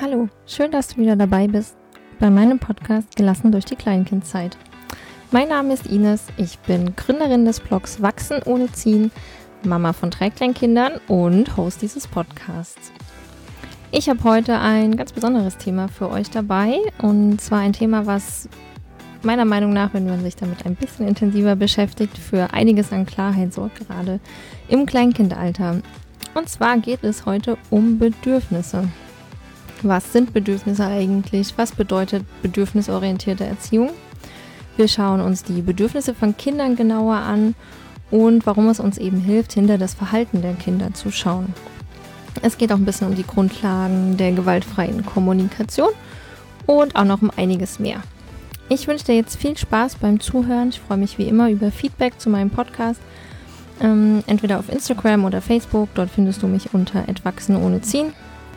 Hallo, schön, dass du wieder dabei bist bei meinem Podcast Gelassen durch die Kleinkindzeit. Mein Name ist Ines, ich bin Gründerin des Blogs Wachsen ohne Ziehen, Mama von 3 Kleinkindern und Host dieses Podcasts. Ich habe heute ein ganz besonderes Thema für euch dabei, und zwar ein Thema, was meiner Meinung nach, wenn man sich damit ein bisschen intensiver beschäftigt, für einiges an Klarheit sorgt, gerade im Kleinkindalter. Und zwar geht es heute um Bedürfnisse. Was sind Bedürfnisse eigentlich? Was bedeutet bedürfnisorientierte Erziehung? Wir schauen uns die Bedürfnisse von Kindern genauer an und warum es uns eben hilft, hinter das Verhalten der Kinder zu schauen. Es geht auch ein bisschen um die Grundlagen der gewaltfreien Kommunikation und auch noch um einiges mehr. Ich wünsche dir jetzt viel Spaß beim Zuhören. Ich freue mich wie immer über Feedback zu meinem Podcast. Entweder auf Instagram oder Facebook. Dort findest du mich unter @wachsenohneziehen.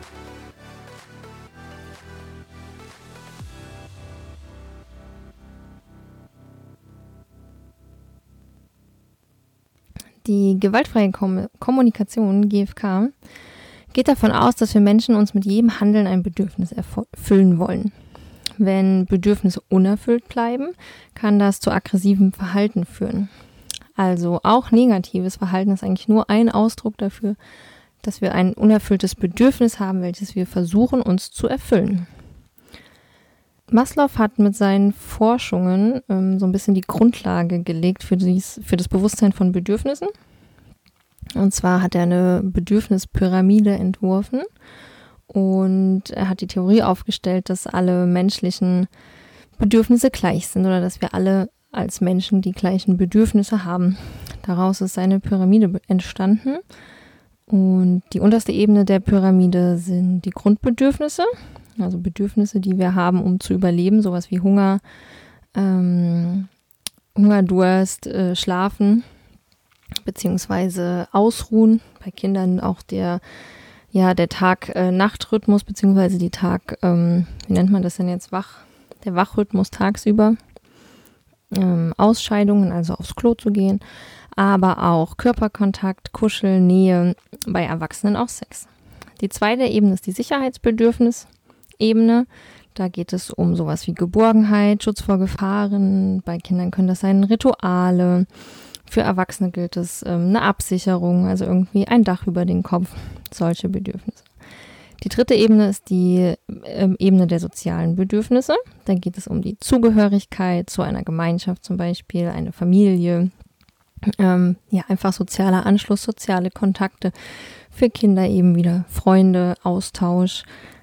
Die gewaltfreie Kommunikation, GFK, geht davon aus, dass wir Menschen uns mit jedem Handeln ein Bedürfnis erfüllen wollen. Wenn Bedürfnisse unerfüllt bleiben, kann das zu aggressivem Verhalten führen. Also auch negatives Verhalten ist eigentlich nur ein Ausdruck dafür, dass wir ein unerfülltes Bedürfnis haben, welches wir versuchen, uns zu erfüllen. Maslow hat mit seinen Forschungen so ein bisschen die Grundlage gelegt für das Bewusstsein von Bedürfnissen. Und zwar hat er eine Bedürfnispyramide entworfen und er hat die Theorie aufgestellt, dass alle menschlichen Bedürfnisse gleich sind oder dass wir alle als Menschen die gleichen Bedürfnisse haben. Daraus ist seine Pyramide entstanden. Und die unterste Ebene der Pyramide sind die Grundbedürfnisse. Also Bedürfnisse, die wir haben, um zu überleben, sowas wie Hunger, Durst, Schlafen, beziehungsweise Ausruhen. Bei Kindern auch der Tag-Nacht-Rhythmus, beziehungsweise die wie nennt man das denn jetzt, der Wachrhythmus tagsüber. Ausscheidungen, also aufs Klo zu gehen, aber auch Körperkontakt, Kuscheln, Nähe, bei Erwachsenen auch Sex. Die zweite Ebene ist die Sicherheitsbedürfnis-Ebene. Da geht es um sowas wie Geborgenheit, Schutz vor Gefahren. Bei Kindern können das sein Rituale. Für Erwachsene gilt es eine Absicherung, also irgendwie ein Dach über den Kopf, solche Bedürfnisse. Die dritte Ebene ist die Ebene der sozialen Bedürfnisse. Da geht es um die Zugehörigkeit zu einer Gemeinschaft, zum Beispiel eine Familie. Einfach sozialer Anschluss, soziale Kontakte. Für Kinder eben wieder Freunde, Austausch,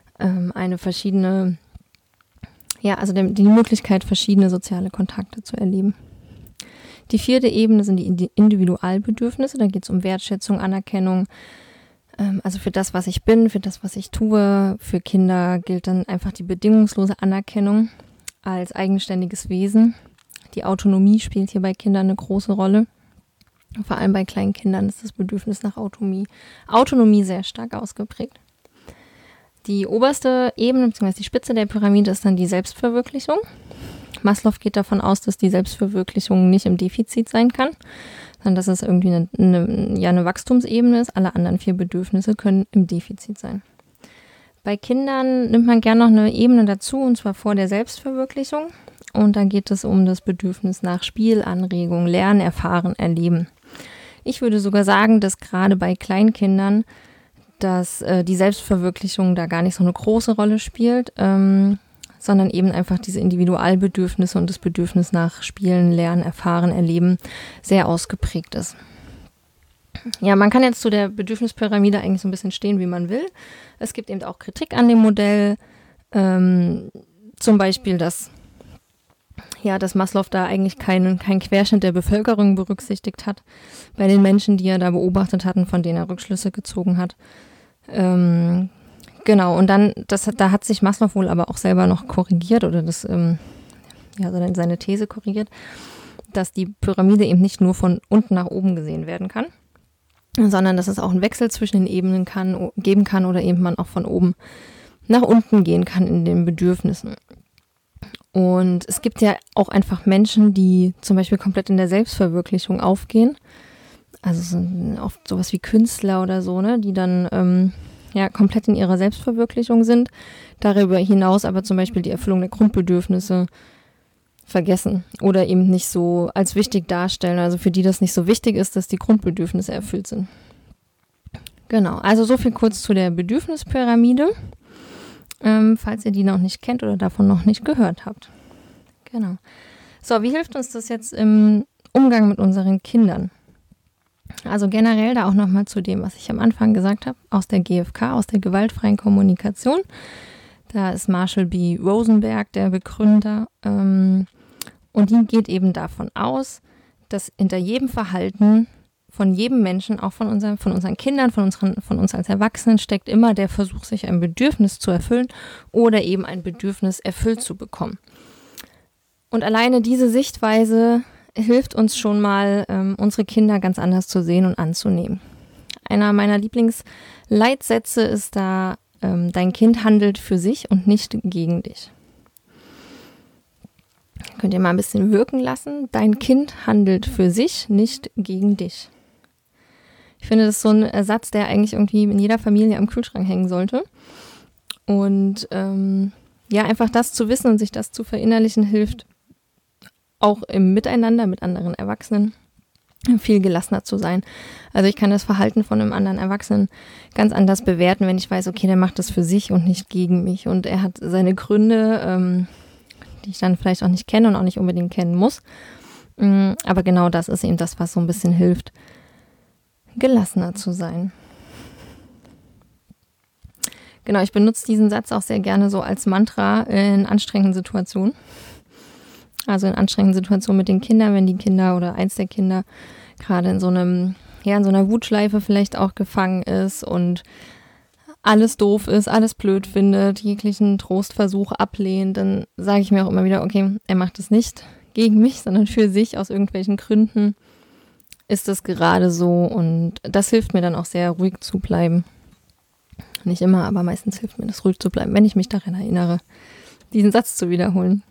die Möglichkeit, verschiedene soziale Kontakte zu erleben. Die vierte Ebene sind die Individualbedürfnisse. Da geht es um Wertschätzung, Anerkennung. Also für das, was ich bin, für das, was ich tue. Für Kinder gilt dann einfach die bedingungslose Anerkennung als eigenständiges Wesen. Die Autonomie spielt hier bei Kindern eine große Rolle. Vor allem bei kleinen Kindern ist das Bedürfnis nach Autonomie sehr stark ausgeprägt. Die oberste Ebene, bzw. die Spitze der Pyramide ist dann die Selbstverwirklichung. Maslow geht davon aus, dass die Selbstverwirklichung nicht im Defizit sein kann, sondern dass es irgendwie eine Wachstumsebene ist. Alle anderen 4 Bedürfnisse können im Defizit sein. Bei Kindern nimmt man gerne noch eine Ebene dazu, und zwar vor der Selbstverwirklichung. Und da geht es um das Bedürfnis nach Spiel, Anregung, Lernen, Erfahren, Erleben. Ich würde sogar sagen, dass gerade bei Kleinkindern, dass die Selbstverwirklichung da gar nicht so eine große Rolle spielt, sondern eben einfach diese Individualbedürfnisse und das Bedürfnis nach Spielen, Lernen, Erfahren, Erleben sehr ausgeprägt ist. Ja, man kann jetzt zu der Bedürfnispyramide eigentlich so ein bisschen stehen, wie man will. Es gibt eben auch Kritik an dem Modell, zum Beispiel, dass Maslow da eigentlich keinen Querschnitt der Bevölkerung berücksichtigt hat bei den Menschen, die er da beobachtet hat und von denen er Rückschlüsse gezogen hat. Genau, und dann, da hat sich Maslow wohl aber auch selber noch korrigiert oder seine These korrigiert, dass die Pyramide eben nicht nur von unten nach oben gesehen werden kann, sondern dass es auch einen Wechsel zwischen den Ebenen geben kann oder eben man auch von oben nach unten gehen kann in den Bedürfnissen. Und es gibt ja auch einfach Menschen, die zum Beispiel komplett in der Selbstverwirklichung aufgehen. Also oft sowas wie Künstler oder so, ne, die dann ja komplett in ihrer Selbstverwirklichung sind, darüber hinaus aber zum Beispiel die Erfüllung der Grundbedürfnisse vergessen oder eben nicht so als wichtig darstellen, also für die das nicht so wichtig ist, dass die Grundbedürfnisse erfüllt sind. Genau, also so viel kurz zu der Bedürfnispyramide, falls ihr die noch nicht kennt oder davon noch nicht gehört habt. Genau. So, wie hilft uns das jetzt im Umgang mit unseren Kindern? Also generell da auch nochmal zu dem, was ich am Anfang gesagt habe, aus der GfK, aus der gewaltfreien Kommunikation. Da ist Marshall B. Rosenberg der Begründer und die geht eben davon aus, dass hinter jedem Verhalten von jedem Menschen, auch von unseren Kindern, von uns als Erwachsenen, steckt immer der Versuch, sich ein Bedürfnis zu erfüllen oder eben ein Bedürfnis erfüllt zu bekommen. Und alleine diese Sichtweise hilft uns schon mal, unsere Kinder ganz anders zu sehen und anzunehmen. Einer meiner Lieblingsleitsätze ist da, dein Kind handelt für sich und nicht gegen dich. Könnt ihr mal ein bisschen wirken lassen. Dein Kind handelt für sich, nicht gegen dich. Ich finde, das ist so ein Satz, der eigentlich irgendwie in jeder Familie am Kühlschrank hängen sollte. Und einfach das zu wissen und sich das zu verinnerlichen, hilft auch im Miteinander mit anderen Erwachsenen viel gelassener zu sein. Also ich kann das Verhalten von einem anderen Erwachsenen ganz anders bewerten, wenn ich weiß, okay, der macht das für sich und nicht gegen mich. Und er hat seine Gründe, die ich dann vielleicht auch nicht kenne und auch nicht unbedingt kennen muss. Aber genau das ist eben das, was so ein bisschen hilft, gelassener zu sein. Genau, ich benutze diesen Satz auch sehr gerne so als Mantra in anstrengenden Situationen. Also in anstrengenden Situationen mit den Kindern, wenn die Kinder oder eins der Kinder gerade in so einer Wutschleife vielleicht auch gefangen ist und alles doof ist, alles blöd findet, jeglichen Trostversuch ablehnt, dann sage ich mir auch immer wieder, okay, er macht es nicht gegen mich, sondern für sich aus irgendwelchen Gründen ist es gerade so und das hilft mir dann auch sehr, ruhig zu bleiben. Nicht immer, aber meistens hilft mir das, ruhig zu bleiben, wenn ich mich daran erinnere, diesen Satz zu wiederholen.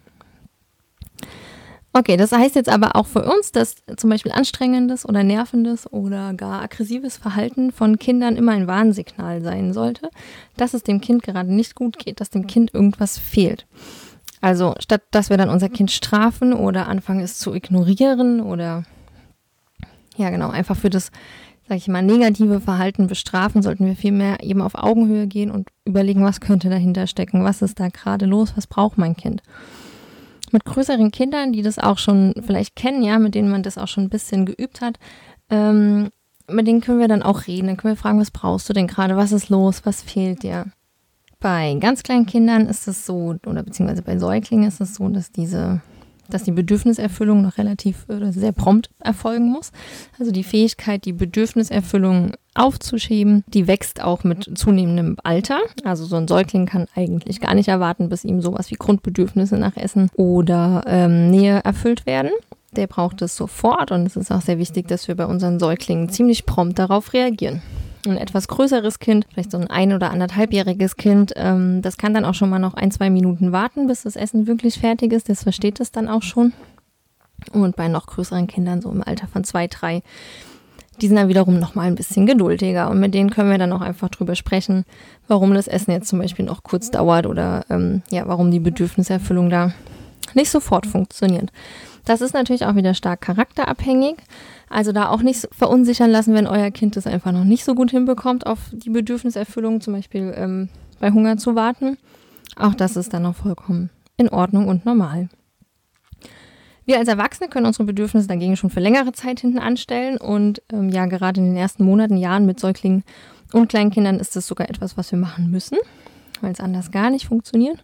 Okay, das heißt jetzt aber auch für uns, dass zum Beispiel anstrengendes oder nervendes oder gar aggressives Verhalten von Kindern immer ein Warnsignal sein sollte, dass es dem Kind gerade nicht gut geht, dass dem Kind irgendwas fehlt. Also statt dass wir dann unser Kind strafen oder anfangen es zu ignorieren oder einfach für das, sage ich mal, negative Verhalten bestrafen, sollten wir vielmehr eben auf Augenhöhe gehen und überlegen, was könnte dahinter stecken, was ist da gerade los, was braucht mein Kind. Mit größeren Kindern, die das auch schon vielleicht kennen, ja, mit denen man das auch schon ein bisschen geübt hat, mit denen können wir dann auch reden. Dann können wir fragen, was brauchst du denn gerade, was ist los, was fehlt dir? Bei ganz kleinen Kindern ist es so, oder beziehungsweise bei Säuglingen ist es so, dass die Bedürfniserfüllung noch relativ oder sehr prompt erfolgen muss. Also die Fähigkeit, die Bedürfniserfüllung aufzuschieben, die wächst auch mit zunehmendem Alter. Also so ein Säugling kann eigentlich gar nicht erwarten, bis ihm sowas wie Grundbedürfnisse nach Essen oder Nähe erfüllt werden. Der braucht es sofort und es ist auch sehr wichtig, dass wir bei unseren Säuglingen ziemlich prompt darauf reagieren. Ein etwas größeres Kind, vielleicht so ein oder 1,5-jähriges Kind, das kann dann auch schon mal noch 1-2 Minuten warten, bis das Essen wirklich fertig ist. Das versteht es dann auch schon. Und bei noch größeren Kindern, so im Alter von 2, 3, die sind dann wiederum noch mal ein bisschen geduldiger. Und mit denen können wir dann auch einfach drüber sprechen, warum das Essen jetzt zum Beispiel noch kurz dauert oder warum die Bedürfniserfüllung da nicht sofort funktioniert. Das ist natürlich auch wieder stark charakterabhängig. Also da auch nicht verunsichern lassen, wenn euer Kind das einfach noch nicht so gut hinbekommt, auf die Bedürfniserfüllung, zum Beispiel bei Hunger zu warten. Auch das ist dann noch vollkommen in Ordnung und normal. Wir als Erwachsene können unsere Bedürfnisse dagegen schon für längere Zeit hinten anstellen und gerade in den ersten Monaten, Jahren mit Säuglingen und Kleinkindern ist das sogar etwas, was wir machen müssen, weil es anders gar nicht funktioniert.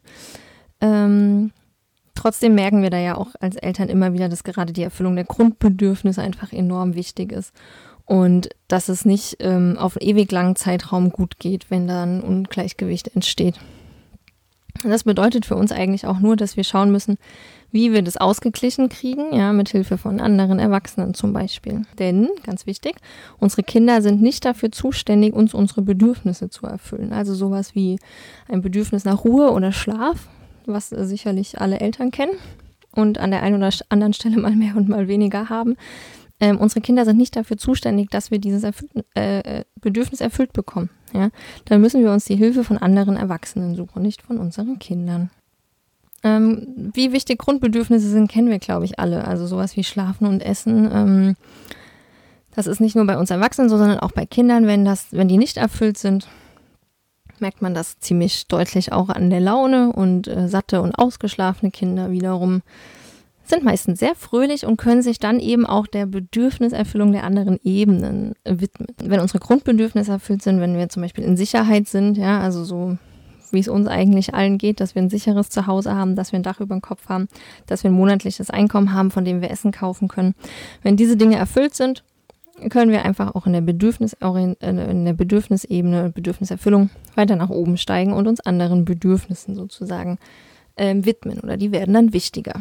Trotzdem merken wir da ja auch als Eltern immer wieder, dass gerade die Erfüllung der Grundbedürfnisse einfach enorm wichtig ist und dass es nicht auf ewig langen Zeitraum gut geht, wenn da ein Ungleichgewicht entsteht. Das bedeutet für uns eigentlich auch nur, dass wir schauen müssen, wie wir das ausgeglichen kriegen, ja, mit Hilfe von anderen Erwachsenen zum Beispiel. Denn, ganz wichtig, unsere Kinder sind nicht dafür zuständig, uns unsere Bedürfnisse zu erfüllen. Also sowas wie ein Bedürfnis nach Ruhe oder Schlaf, was sicherlich alle Eltern kennen und an der einen oder anderen Stelle mal mehr und mal weniger haben. Unsere Kinder sind nicht dafür zuständig, dass wir dieses Bedürfnis erfüllt bekommen. Ja? Da müssen wir uns die Hilfe von anderen Erwachsenen suchen, nicht von unseren Kindern. Wie wichtig Grundbedürfnisse sind, kennen wir, glaube ich, alle. Also sowas wie Schlafen und Essen. Das ist nicht nur bei uns Erwachsenen so, sondern auch bei Kindern. Wenn die nicht erfüllt sind, merkt man das ziemlich deutlich auch an der Laune. Und satte und ausgeschlafene Kinder wiederum sind meistens sehr fröhlich und können sich dann eben auch der Bedürfniserfüllung der anderen Ebenen widmen. Wenn unsere Grundbedürfnisse erfüllt sind, wenn wir zum Beispiel in Sicherheit sind, ja, also so wie es uns eigentlich allen geht, dass wir ein sicheres Zuhause haben, dass wir ein Dach über dem Kopf haben, dass wir ein monatliches Einkommen haben, von dem wir Essen kaufen können. Wenn diese Dinge erfüllt sind, können wir einfach auch in der Bedürfnisebene, Bedürfniserfüllung weiter nach oben steigen und uns anderen Bedürfnissen sozusagen widmen oder die werden dann wichtiger.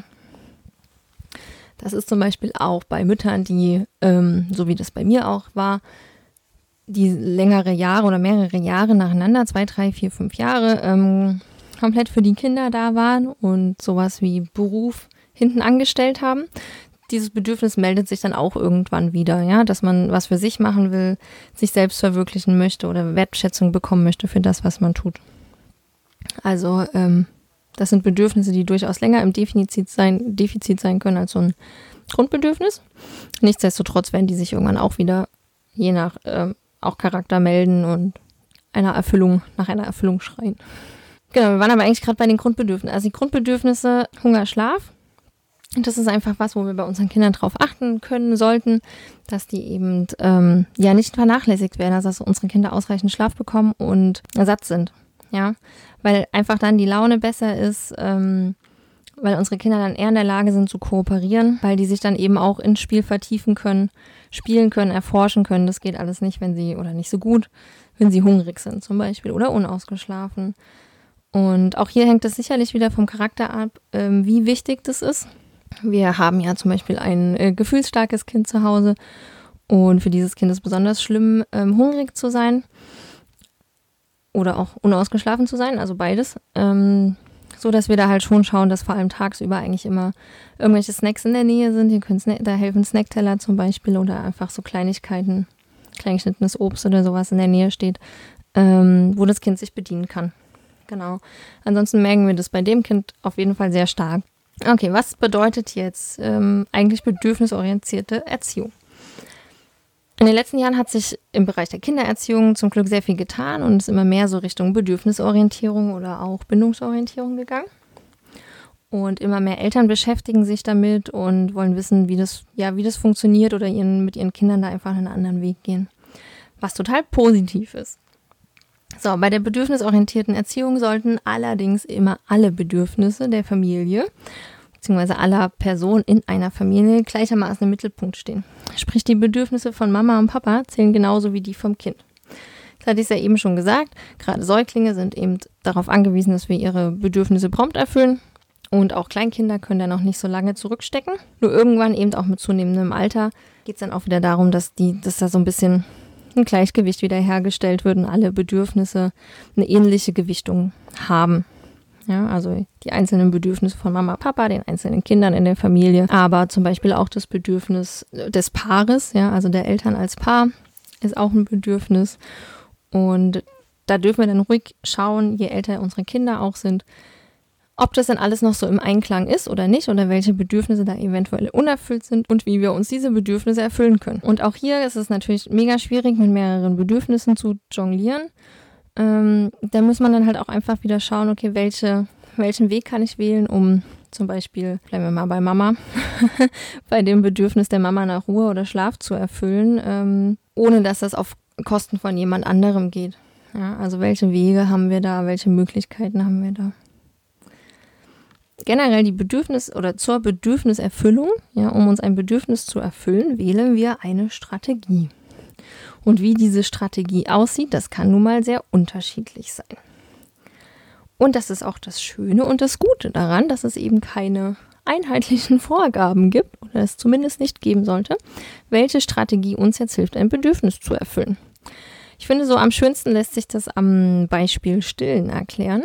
Das ist zum Beispiel auch bei Müttern, die, so wie das bei mir auch war, die längere Jahre oder mehrere Jahre nacheinander, 2, 3, 4, 5 Jahre, komplett für die Kinder da waren und sowas wie Beruf hinten angestellt haben. Dieses Bedürfnis meldet sich dann auch irgendwann wieder, ja, dass man was für sich machen will, sich selbst verwirklichen möchte oder Wertschätzung bekommen möchte für das, was man tut. Also, das sind Bedürfnisse, die durchaus länger im Defizit sein können als so ein Grundbedürfnis. Nichtsdestotrotz werden die sich irgendwann auch wieder, je nach auch Charakter melden und nach einer Erfüllung schreien. Genau, wir waren aber eigentlich gerade bei den Grundbedürfnissen. Also die Grundbedürfnisse, Hunger, Schlaf. Und das ist einfach was, wo wir bei unseren Kindern drauf achten können sollten, dass die eben nicht vernachlässigt werden, also dass unsere Kinder ausreichend Schlaf bekommen und satt sind. Ja, weil einfach dann die Laune besser ist, weil unsere Kinder dann eher in der Lage sind zu kooperieren, weil die sich dann eben auch ins Spiel vertiefen können, spielen können, erforschen können. Das geht alles nicht, nicht so gut, wenn sie hungrig sind zum Beispiel oder unausgeschlafen. Und auch hier hängt es sicherlich wieder vom Charakter ab, wie wichtig das ist. Wir haben ja zum Beispiel ein gefühlsstarkes Kind zu Hause und für dieses Kind ist es besonders schlimm, hungrig zu sein. Oder auch unausgeschlafen zu sein, also beides. So, dass wir da halt schon schauen, dass vor allem tagsüber eigentlich immer irgendwelche Snacks in der Nähe sind. Da helfen Snackteller zum Beispiel oder einfach so Kleinigkeiten, kleingeschnittenes Obst oder sowas in der Nähe steht, wo das Kind sich bedienen kann. Genau. Ansonsten merken wir das bei dem Kind auf jeden Fall sehr stark. Okay, was bedeutet jetzt eigentlich bedürfnisorientierte Erziehung? In den letzten Jahren hat sich im Bereich der Kindererziehung zum Glück sehr viel getan und ist immer mehr so Richtung Bedürfnisorientierung oder auch Bindungsorientierung gegangen. Und immer mehr Eltern beschäftigen sich damit und wollen wissen, wie das funktioniert oder mit ihren Kindern da einfach einen anderen Weg gehen. Was total positiv ist. So, bei der bedürfnisorientierten Erziehung sollten allerdings immer alle Bedürfnisse der Familie beziehungsweise aller Personen in einer Familie gleichermaßen im Mittelpunkt stehen. Sprich, die Bedürfnisse von Mama und Papa zählen genauso wie die vom Kind. Das hatte ich ja eben schon gesagt, gerade Säuglinge sind eben darauf angewiesen, dass wir ihre Bedürfnisse prompt erfüllen und auch Kleinkinder können da noch nicht so lange zurückstecken. Nur irgendwann eben auch mit zunehmendem Alter geht es dann auch wieder darum, dass da so ein bisschen ein Gleichgewicht wieder hergestellt wird und alle Bedürfnisse eine ähnliche Gewichtung haben. Ja, also die einzelnen Bedürfnisse von Mama, Papa, den einzelnen Kindern in der Familie, aber zum Beispiel auch das Bedürfnis des Paares, ja, also der Eltern als Paar ist auch ein Bedürfnis. Und da dürfen wir dann ruhig schauen, je älter unsere Kinder auch sind, ob das dann alles noch so im Einklang ist oder nicht oder welche Bedürfnisse da eventuell unerfüllt sind und wie wir uns diese Bedürfnisse erfüllen können. Und auch hier ist es natürlich mega schwierig, mit mehreren Bedürfnissen zu jonglieren. Da muss man dann halt auch einfach wieder schauen, okay, welchen Weg kann ich wählen, um zum Beispiel, bleiben wir mal bei Mama, bei dem Bedürfnis der Mama nach Ruhe oder Schlaf zu erfüllen, ohne dass das auf Kosten von jemand anderem geht. Ja, also welche Wege haben wir da, welche Möglichkeiten haben wir da? Generell zur Bedürfniserfüllung, ja, um uns ein Bedürfnis zu erfüllen, wählen wir eine Strategie. Und wie diese Strategie aussieht, das kann nun mal sehr unterschiedlich sein. Und das ist auch das Schöne und das Gute daran, dass es eben keine einheitlichen Vorgaben gibt, oder es zumindest nicht geben sollte, welche Strategie uns jetzt hilft, ein Bedürfnis zu erfüllen. Ich finde, so am schönsten lässt sich das am Beispiel Stillen erklären,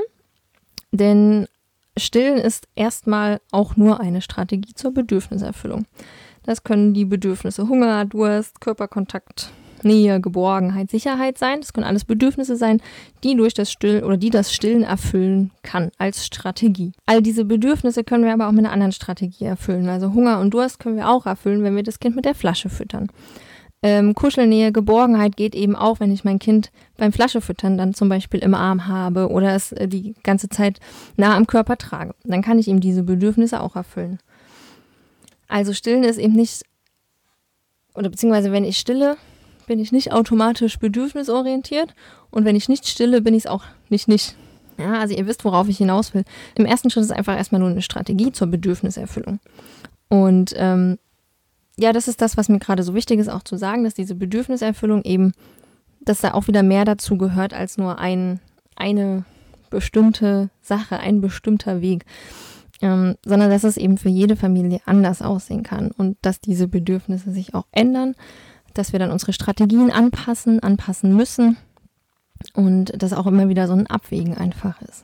denn Stillen ist erstmal auch nur eine Strategie zur Bedürfniserfüllung. Das können die Bedürfnisse Hunger, Durst, Körperkontakt, Nähe, Geborgenheit, Sicherheit sein. Das können alles Bedürfnisse sein, die das Stillen erfüllen kann als Strategie. All diese Bedürfnisse können wir aber auch mit einer anderen Strategie erfüllen. Also Hunger und Durst können wir auch erfüllen, wenn wir das Kind mit der Flasche füttern. Kuschelnähe, Geborgenheit geht eben auch, wenn ich mein Kind beim Flaschefüttern dann zum Beispiel im Arm habe oder es die ganze Zeit nah am Körper trage. Dann kann ich ihm diese Bedürfnisse auch erfüllen. Also Stillen ist eben nicht, oder beziehungsweise wenn ich stille, bin ich nicht automatisch bedürfnisorientiert und wenn ich nicht stille, bin ich es auch nicht. Ja, also ihr wisst, worauf ich hinaus will. Im ersten Schritt ist es einfach erstmal nur eine Strategie zur Bedürfniserfüllung. Und das ist das, was mir gerade so wichtig ist, auch zu sagen, dass diese Bedürfniserfüllung eben, dass da auch wieder mehr dazu gehört als nur eine bestimmte Sache, ein bestimmter Weg, sondern dass es eben für jede Familie anders aussehen kann und dass diese Bedürfnisse sich auch ändern, dass wir dann unsere Strategien anpassen müssen und dass auch immer wieder so ein Abwägen einfach ist.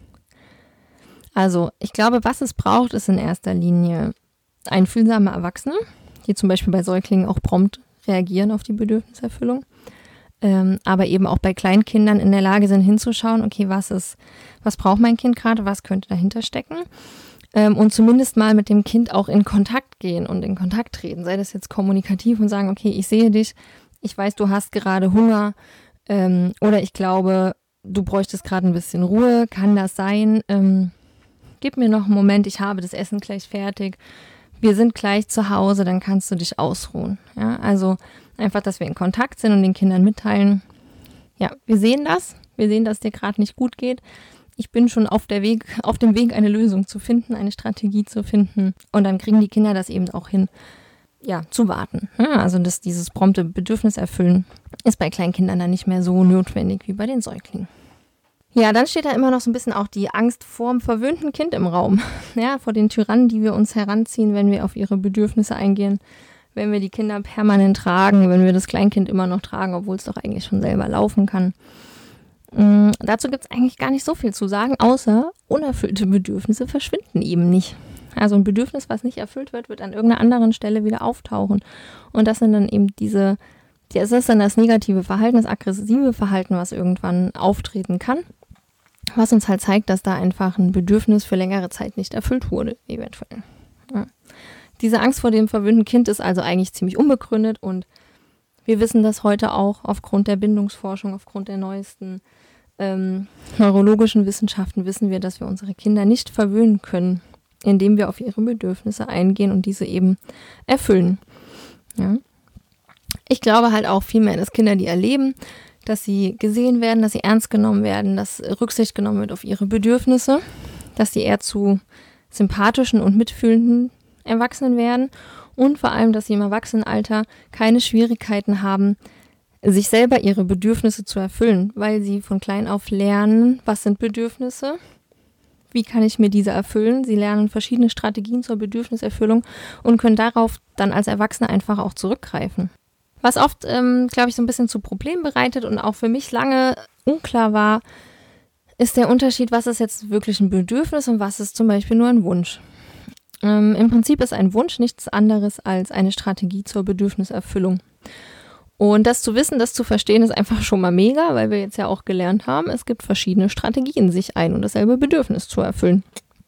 Also ich glaube, was es braucht, ist in erster Linie einfühlsame Erwachsene, die zum Beispiel bei Säuglingen auch prompt reagieren auf die Bedürfniserfüllung, aber eben auch bei Kleinkindern in der Lage sind hinzuschauen, okay, was braucht mein Kind gerade, was könnte dahinter stecken und zumindest mal mit dem Kind auch in Kontakt gehen und in Kontakt treten, sei das jetzt kommunikativ und sagen, okay, ich sehe dich, ich weiß, du hast gerade Hunger oder ich glaube, du bräuchtest gerade ein bisschen Ruhe, kann das sein? Gib mir noch einen Moment, ich habe das Essen gleich fertig. Wir sind gleich zu Hause, dann kannst du dich ausruhen. Ja, also einfach, dass wir in Kontakt sind und den Kindern mitteilen, ja, wir sehen, dass dir gerade nicht gut geht. Ich bin schon auf dem Weg, eine Lösung zu finden, eine Strategie zu finden. Und dann kriegen die Kinder das eben auch hin, ja, zu warten. Ja, also dieses prompte Bedürfniserfüllen ist bei Kleinkindern dann nicht mehr so notwendig wie bei den Säuglingen. Ja, dann steht da immer noch so ein bisschen auch die Angst vor dem verwöhnten Kind im Raum. Ja, vor den Tyrannen, die wir uns heranziehen, wenn wir auf ihre Bedürfnisse eingehen, wenn wir die Kinder permanent tragen, wenn wir das Kleinkind immer noch tragen, obwohl es doch eigentlich schon selber laufen kann. Dazu gibt es eigentlich gar nicht so viel zu sagen, außer unerfüllte Bedürfnisse verschwinden eben nicht. Also ein Bedürfnis, was nicht erfüllt wird, wird an irgendeiner anderen Stelle wieder auftauchen. Und das sind dann eben das ist dann das negative Verhalten, das aggressive Verhalten, was irgendwann auftreten kann. Was uns halt zeigt, dass da einfach ein Bedürfnis für längere Zeit nicht erfüllt wurde, eventuell. Ja. Diese Angst vor dem verwöhnten Kind ist also eigentlich ziemlich unbegründet und wir wissen das heute auch aufgrund der Bindungsforschung, aufgrund der neuesten neurologischen Wissenschaften wissen wir, dass wir unsere Kinder nicht verwöhnen können, indem wir auf ihre Bedürfnisse eingehen und diese eben erfüllen. Ja. Ich glaube halt auch vielmehr, dass Kinder, die erleben, dass sie gesehen werden, dass sie ernst genommen werden, dass Rücksicht genommen wird auf ihre Bedürfnisse, dass sie eher zu sympathischen und mitfühlenden Erwachsenen werden und vor allem, dass sie im Erwachsenenalter keine Schwierigkeiten haben, sich selber ihre Bedürfnisse zu erfüllen, weil sie von klein auf lernen, was sind Bedürfnisse, wie kann ich mir diese erfüllen. Sie lernen verschiedene Strategien zur Bedürfniserfüllung und können darauf dann als Erwachsene einfach auch zurückgreifen. Was oft, glaube ich, so ein bisschen zu Problemen bereitet und auch für mich lange unklar war, ist der Unterschied, was ist jetzt wirklich ein Bedürfnis und was ist zum Beispiel nur ein Wunsch. Im Prinzip ist ein Wunsch nichts anderes als eine Strategie zur Bedürfniserfüllung. Und das zu wissen, das zu verstehen, ist einfach schon mal mega, weil wir jetzt ja auch gelernt haben, es gibt verschiedene Strategien, sich ein und dasselbe Bedürfnis zu erfüllen.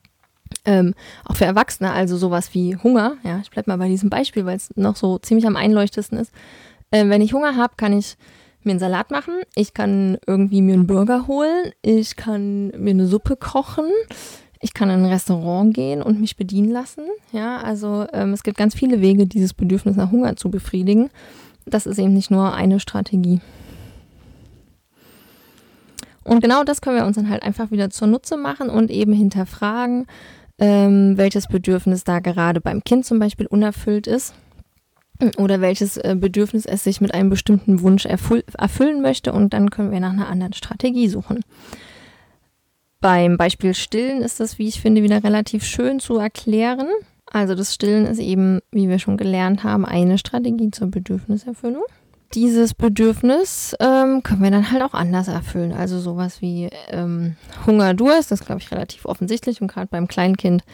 Auch für Erwachsene, also sowas wie Hunger, ja, ich bleibe mal bei diesem Beispiel, weil es noch so ziemlich am einleuchtesten ist. Wenn ich Hunger habe, kann ich mir einen Salat machen, ich kann irgendwie mir einen Burger holen, ich kann mir eine Suppe kochen, ich kann in ein Restaurant gehen und mich bedienen lassen. Ja, also es gibt ganz viele Wege, dieses Bedürfnis nach Hunger zu befriedigen. Das ist eben nicht nur eine Strategie. Und genau das können wir uns dann halt einfach wieder zunutze machen und eben hinterfragen, welches Bedürfnis da gerade beim Kind zum Beispiel unerfüllt ist oder welches Bedürfnis es sich mit einem bestimmten Wunsch erfüllen möchte und dann können wir nach einer anderen Strategie suchen. Beim Beispiel Stillen ist das, wie ich finde, wieder relativ schön zu erklären. Also das Stillen ist eben, wie wir schon gelernt haben, eine Strategie zur Bedürfniserfüllung. Dieses Bedürfnis können wir dann halt auch anders erfüllen. Also sowas wie Hunger, Durst, das ist, glaube ich, relativ offensichtlich. Und gerade beim Kleinkind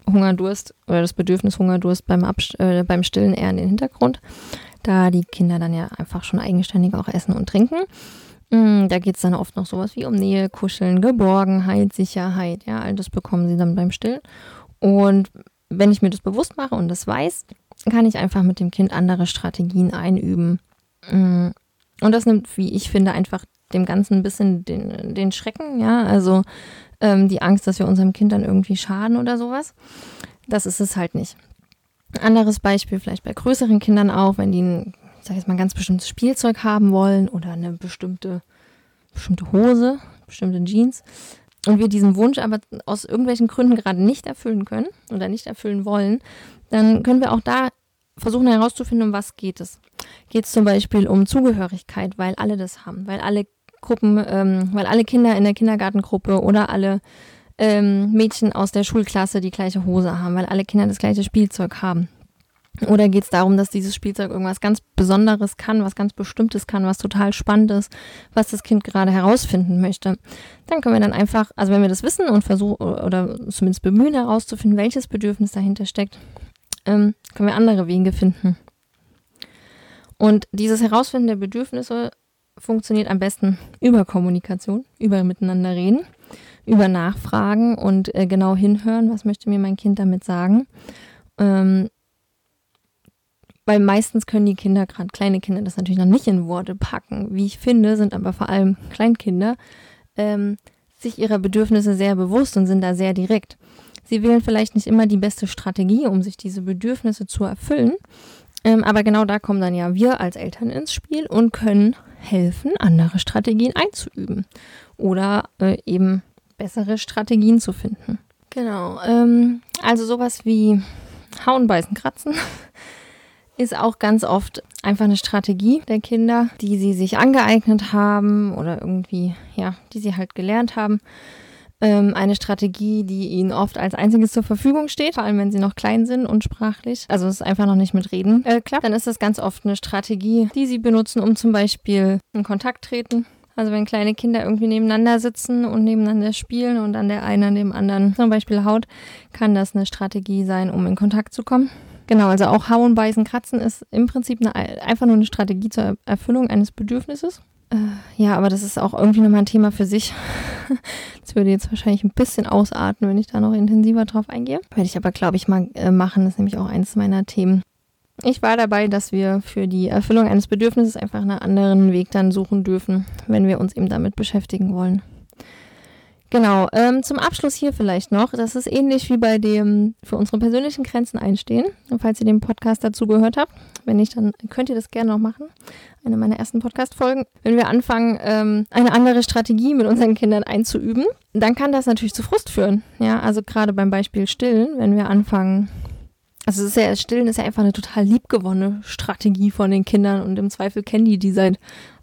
Hungerdurst oder das Bedürfnis Hungerdurst beim Stillen eher in den Hintergrund, da die Kinder dann ja einfach schon eigenständig auch essen und trinken. Da geht es dann oft noch sowas wie um Nähe, Kuscheln, Geborgenheit, Sicherheit. Ja, all das bekommen sie dann beim Stillen. Und wenn ich mir das bewusst mache und das weiß, kann ich einfach mit dem Kind andere Strategien einüben. Und das nimmt, wie ich finde, einfach dem Ganzen ein bisschen den Schrecken. Ja, also die Angst, dass wir unserem Kind dann irgendwie schaden oder sowas. Das ist es halt nicht. Anderes Beispiel vielleicht bei größeren Kindern auch, wenn die ich sage jetzt mal, ein ganz bestimmtes Spielzeug haben wollen oder eine bestimmte Hose, bestimmte Jeans und wir diesen Wunsch aber aus irgendwelchen Gründen gerade nicht erfüllen können oder nicht erfüllen wollen, dann können wir auch da versuchen herauszufinden, um was geht es. Geht es zum Beispiel um Zugehörigkeit, weil alle das haben, weil alle Gruppen, weil alle Kinder in der Kindergartengruppe oder alle Mädchen aus der Schulklasse die gleiche Hose haben, weil alle Kinder das gleiche Spielzeug haben. Oder geht es darum, dass dieses Spielzeug irgendwas ganz Besonderes kann, was ganz Bestimmtes kann, was total spannend ist, was das Kind gerade herausfinden möchte. Dann können wir dann einfach, also wenn wir das wissen und versuchen oder zumindest bemühen herauszufinden, welches Bedürfnis dahinter steckt, können wir andere Wege finden. Und dieses Herausfinden der Bedürfnisse funktioniert am besten über Kommunikation, über miteinander reden, über Nachfragen und genau hinhören, was möchte mir mein Kind damit sagen. Weil meistens können die Kinder, gerade kleine Kinder, das natürlich noch nicht in Worte packen. Wie ich finde, sind aber vor allem Kleinkinder sich ihrer Bedürfnisse sehr bewusst und sind da sehr direkt. Sie wählen vielleicht nicht immer die beste Strategie, um sich diese Bedürfnisse zu erfüllen. Aber genau da kommen dann ja wir als Eltern ins Spiel und können helfen, andere Strategien einzuüben. Oder eben bessere Strategien zu finden. Genau. Also sowas wie Hauen, Beißen, Kratzen ist auch ganz oft einfach eine Strategie der Kinder, die sie sich angeeignet haben oder irgendwie, ja, die sie halt gelernt haben. Eine Strategie, die ihnen oft als einziges zur Verfügung steht, vor allem wenn sie noch klein sind und sprachlich, also es einfach noch nicht mit Reden klappt. Dann ist das ganz oft eine Strategie, die sie benutzen, um zum Beispiel in Kontakt treten. Also wenn kleine Kinder irgendwie nebeneinander sitzen und nebeneinander spielen und dann der eine an dem anderen zum Beispiel haut, kann das eine Strategie sein, um in Kontakt zu kommen. Genau, also auch Hauen, Beißen, Kratzen ist im Prinzip einfach nur eine Strategie zur Erfüllung eines Bedürfnisses. Ja, aber das ist auch irgendwie nochmal ein Thema für sich. Das würde jetzt wahrscheinlich ein bisschen ausarten, wenn ich da noch intensiver drauf eingehe. Werde ich aber, glaube ich, mal machen. Das ist nämlich auch eines meiner Themen. Ich war dabei, dass wir für die Erfüllung eines Bedürfnisses einfach einen anderen Weg dann suchen dürfen, wenn wir uns eben damit beschäftigen wollen. Genau, zum Abschluss hier vielleicht noch, das ist ähnlich wie bei dem für unsere persönlichen Grenzen einstehen. Und falls ihr den Podcast dazu gehört habt, wenn nicht, dann könnt ihr das gerne noch machen. Eine meiner ersten Podcast-Folgen. Wenn wir anfangen, eine andere Strategie mit unseren Kindern einzuüben, dann kann das natürlich zu Frust führen. Ja, also gerade beim Beispiel Stillen, wenn wir anfangen, also Stillen ist ja einfach eine total liebgewonnene Strategie von den Kindern und im Zweifel kennen die seit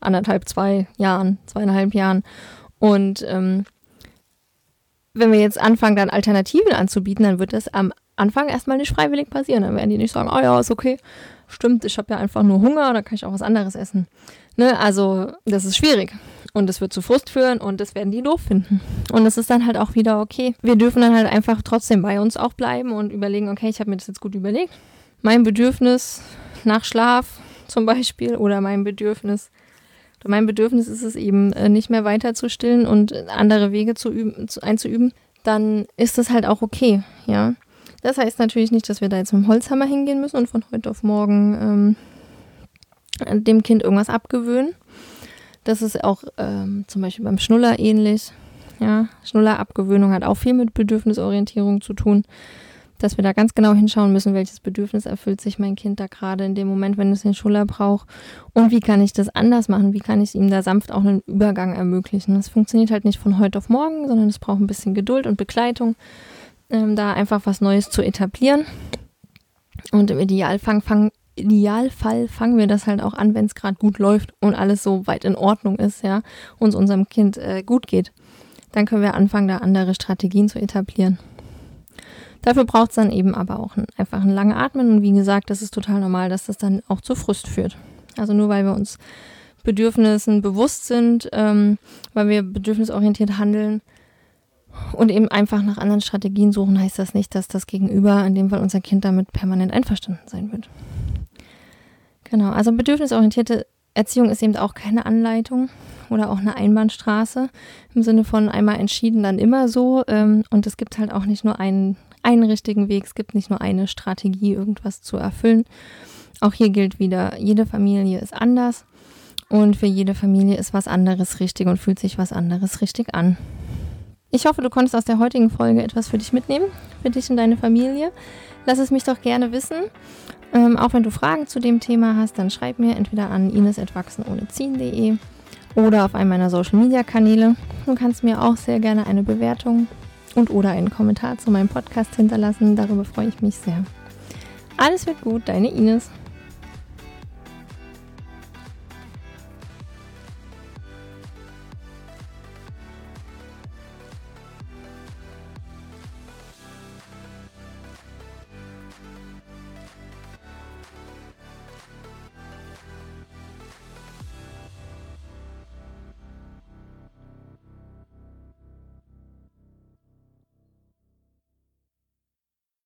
2,5 Jahren. Und wenn wir jetzt anfangen, dann Alternativen anzubieten, dann wird das am Anfang erstmal nicht freiwillig passieren. Dann werden die nicht sagen, oh ja, ist okay, stimmt, ich habe ja einfach nur Hunger, dann kann ich auch was anderes essen. Ne? Also das ist schwierig und das wird zu Frust führen und das werden die doof finden. Und das ist dann halt auch wieder okay. Wir dürfen dann halt einfach trotzdem bei uns auch bleiben und überlegen, okay, ich habe mir das jetzt gut überlegt. Mein Bedürfnis nach Schlaf zum Beispiel oder mein Bedürfnis ist es eben, nicht mehr weiter zu stillen und andere Wege einzuüben, dann ist das halt auch okay, ja. Das heißt natürlich nicht, dass wir da jetzt mit dem Holzhammer hingehen müssen und von heute auf morgen dem Kind irgendwas abgewöhnen. Das ist auch zum Beispiel beim Schnuller ähnlich. Ja, Schnullerabgewöhnung hat auch viel mit Bedürfnisorientierung zu tun, dass wir da ganz genau hinschauen müssen, welches Bedürfnis erfüllt sich mein Kind da gerade in dem Moment, wenn es den Schnuller braucht und wie kann ich das anders machen, wie kann ich ihm da sanft auch einen Übergang ermöglichen. Das funktioniert halt nicht von heute auf morgen, sondern es braucht ein bisschen Geduld und Begleitung, da einfach was Neues zu etablieren und im Idealfall fangen wir das halt auch an, wenn es gerade gut läuft und alles so weit in Ordnung ist, ja, und es unserem Kind gut geht. Dann können wir anfangen, da andere Strategien zu etablieren. Dafür braucht es dann eben aber auch einfach ein langes Atmen und wie gesagt, das ist total normal, dass das dann auch zu Frust führt. Also nur weil wir uns Bedürfnissen bewusst sind, weil wir bedürfnisorientiert handeln, und eben einfach nach anderen Strategien suchen, heißt das nicht, dass das Gegenüber, in dem Fall unser Kind, damit permanent einverstanden sein wird. Genau, also bedürfnisorientierte Erziehung ist eben auch keine Anleitung oder auch eine Einbahnstraße im Sinne von einmal entschieden, dann immer so. Und es gibt halt auch nicht nur einen richtigen Weg, es gibt nicht nur eine Strategie, irgendwas zu erfüllen. Auch hier gilt wieder, jede Familie ist anders und für jede Familie ist was anderes richtig und fühlt sich was anderes richtig an. Ich hoffe, du konntest aus der heutigen Folge etwas für dich mitnehmen, für dich und deine Familie. Lass es mich doch gerne wissen. Auch wenn du Fragen zu dem Thema hast, dann schreib mir entweder an ines@wachsenohneziehen.de oder auf einem meiner Social-Media-Kanäle. Du kannst mir auch sehr gerne eine Bewertung oder einen Kommentar zu meinem Podcast hinterlassen. Darüber freue ich mich sehr. Alles wird gut, deine Ines.